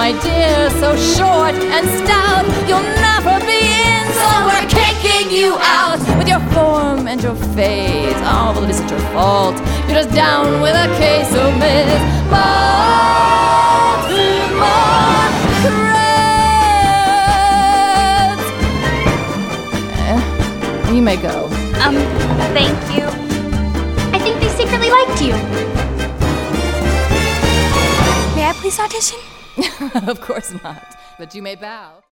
my dear, so short and stout. You'll never be in, so we're kicking you out. With your form and your face, oh, well, it isn't your fault. You're just down with a case of Miss Baltimore Crabs. You may go. Thank you. I think they secretly liked you. May I please audition? Of course not, but you may bow.